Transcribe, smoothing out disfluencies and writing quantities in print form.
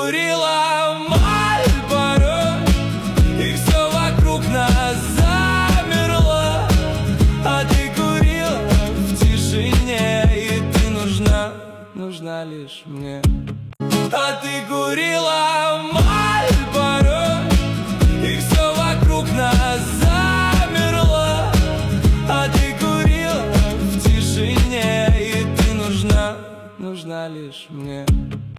курила Мальборо, и все вокруг нас замерло. А ты курила в тишине, и ты нужна лишь мне. А ты курила Мальборо, и все вокруг нас замерло. А ты курила в тишине, и ты нужна лишь мне.